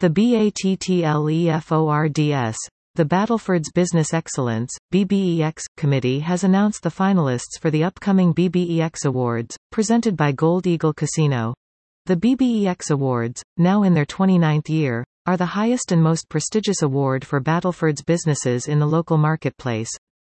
The BATTLEFORDS, the Battlefords Business Excellence (BBEX) Committee has announced the finalists for the upcoming BBEX Awards, presented by Gold Eagle Casino. The BBEX Awards, now in their 29th year, are the highest and most prestigious award for Battlefords businesses in the local marketplace.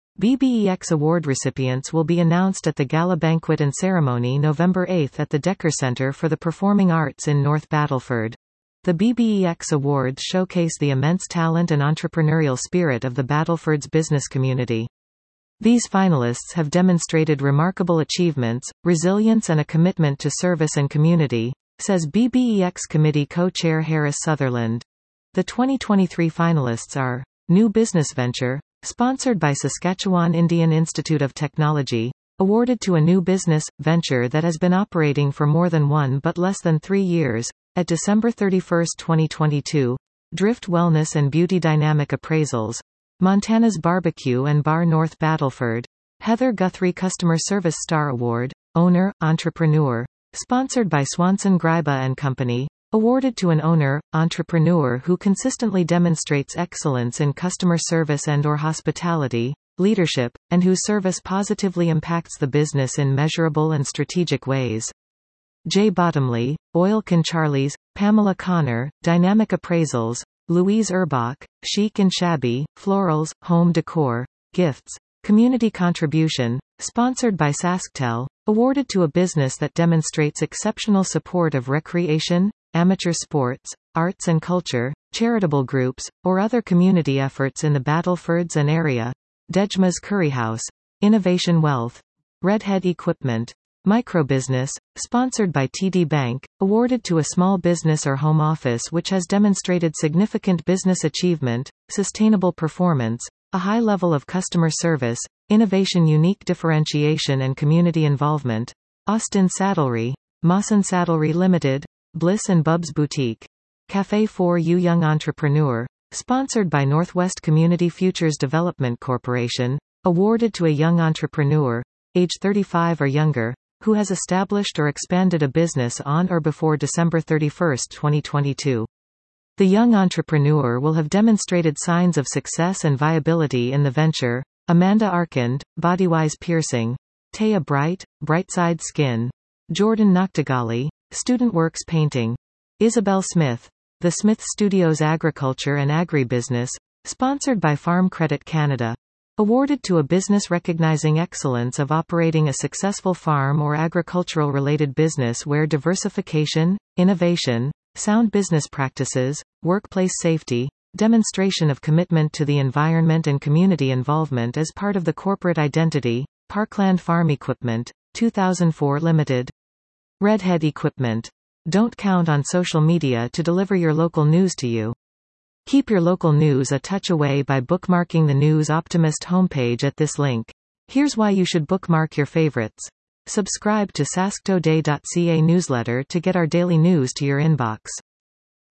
BBEX Award recipients will be announced at the Gala Banquet and Ceremony November 8 at the Decker Center for the Performing Arts in North Battleford. The BBEX Awards showcase the immense talent and entrepreneurial spirit of the Battlefords business community. These finalists have demonstrated remarkable achievements, resilience and a commitment to service and community, says BBEX Committee co-chair Harris Sutherland. The 2023 finalists are New Business Venture, sponsored by Saskatchewan Indian Institute of Technology, awarded to a new business venture that has been operating for more than 1 but less than 3 years. At December 31, 2022, Drift Wellness and Beauty Dynamic Appraisals, Montana's Barbecue and Bar North Battleford, Heather Guthrie Customer Service Star Award, Owner, Entrepreneur, sponsored by Swanson Gryba and Company, awarded to an owner, entrepreneur who consistently demonstrates excellence in customer service and/or hospitality, leadership, and whose service positively impacts the business in measurable and strategic ways. Jay Bottomley, Oil Can Charlie's, Pamela Connor, Dynamic Appraisals, Louise Urbach, Chic and Shabby, Florals, Home Decor, Gifts, Community Contribution, sponsored by SaskTel, awarded to a business that demonstrates exceptional support of recreation, amateur sports, arts and culture, charitable groups, or other community efforts in the Battlefords and area. Dejma's Curryhouse, Innovation Wealth, Redhead Equipment, Microbusiness, sponsored by TD Bank, awarded to a small business or home office which has demonstrated significant business achievement, sustainable performance, a high level of customer service, innovation, unique differentiation and community involvement. Austin Saddlery, Mawson Saddlery Limited, Bliss and Bubs Boutique, Café for You Young Entrepreneur, sponsored by Northwest Community Futures Development Corporation, awarded to a young entrepreneur, age 35 or younger, who has established or expanded a business on or before December 31, 2022. The young entrepreneur will have demonstrated signs of success and viability in the venture. Amanda Arkand, Bodywise Piercing, Taya Bright, Brightside Skin, Jordan Noctigali, StudentWorks Painting, Isabel Smith, The Smith Studios Agriculture and Agribusiness, sponsored by Farm Credit Canada, awarded to a business recognizing excellence of operating a successful farm or agricultural-related business where diversification, innovation, sound business practices, workplace safety, demonstration of commitment to the environment and community involvement as part of the corporate identity. Parkland Farm Equipment, 2004 Limited. Redhead Equipment. Don't count on social media to deliver your local news to you. Keep your local news a touch away by bookmarking the News Optimist homepage at this link. Here's why you should bookmark your favorites. Subscribe to sasktoday.ca newsletter to get our daily news to your inbox.